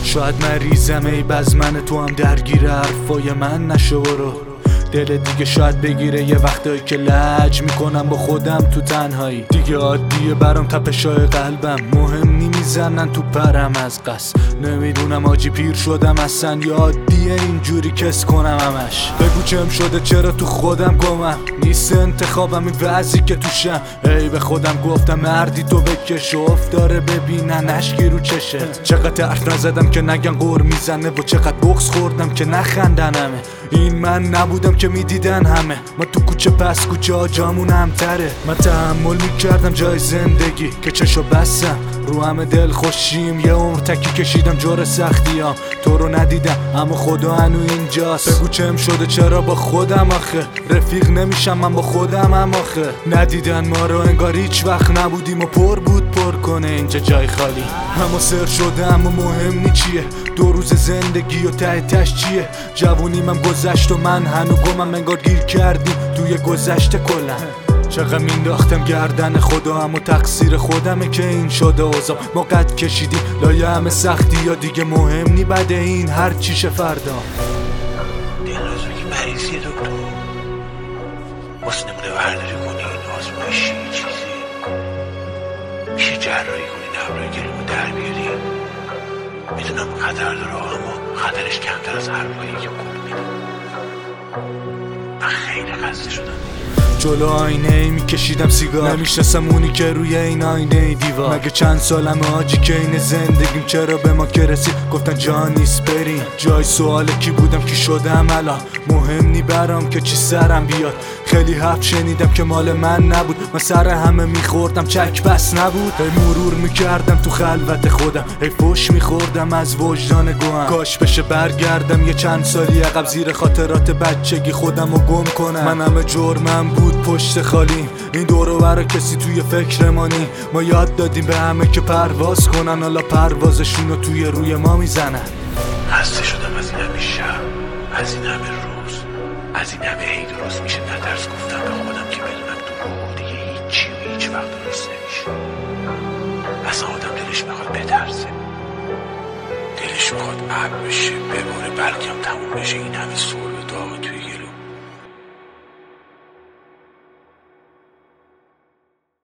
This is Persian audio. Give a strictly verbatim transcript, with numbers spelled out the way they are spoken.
شاید مریضم ای بز من تو هم درگیر حرفای من نشو برو. دل دیگه شاید بگیره یه وقتایی که لج میکنم با خودم تو تنهایی. دیگه عادیه برام تپشای قلبم مهم نمیزنن تو پرم از قصد. نمیدونم آجی پیر شدم اصلا یا عادیه اینجوری کس کنم همش. بگو چم شده چرا تو خودم گمم نیست انتخابم این وضعی که توشم. ای به خودم گفتم مردی تو بکش و افتاره ببینن اشکی رو چشت. چقدر حرف نزدم که نگن قور میزنه و چقدر بغض خوردم که نخندن همه. این من نبودم که میدیدن همه. ما تو کوچه پس کوچه آجامون همتره. من تحمل میکردم جای زندگی که چشو بستم رو همه دل خوشیم. یه عمر تکی کشیدم جور سختیام تو رو ندیدم اما خدا هنو اینجاست. بگو چم شده چرا با خودم آخه رفیق نمیشم من با خودم هم آخه. ندیدن ما رو انگار هیچ وقت نبودیم و پر بود پر کنه اینجا جای خالی. اما سر شده اما مهم نی چیه دو روز زندگی و ته تش چیه. جوونی من گذشت و من هنو گمم انگار گیر کردیم توی گذشته کلن. چقدر مینداختم گردن خدا اما تقصیر خودمه که این شده اوضاع. ما قد کشیدیم لایه همه سختی یا دیگه مهم نی بده این هر چیشه فردا. دلنازو که مریضی دکتر واسه نمونه برداری کنی این آزمایشی چیزی میشه جراحی کنی نبرای گلومو در بیاری. میدونم خطر داره اما خطرش کمتر از هر بایی که قول میده. من خیلی خسته شدم. جلو آینه ای میکشیدم سیگار نمیشناسم اونی که روی این آینه ای دیوار. مگه چند سالمه آجی که این زندگیم چرا به ما که رسید گفتن جا نیست بریم. جای سوال کی بودم کی شدم الان مهم نی برام که چی سرم بیاد. خیلی حرف شنیدم که مال من نبود من سر همه میخوردم چک بس نبود. ای مرور میکردم تو خلوت خودم ای فوش میخوردم از وجدان گوهم. کاش بشه برگردم یه چند سالی عقب زیر خاطرات بچگی خودم رو گم کنم. من همه جرمم بود پشت خالی این دورو برا کسی توی فکر مانی. ما یاد دادیم به همه که پرواز کنن حالا پروازشونو توی روی ما میزنن. خسته شدم از این همه شب از این همه روز از این همه هی درست میشه نترس گفتم به خودم که بدونم تو روح دیگه هیچی و هیچ وقت درست نمیشه. اصلا آدم دلش میخواد بترسه دلش میخواد عب بشه بباره بلکه هم تموم بشه این همه سور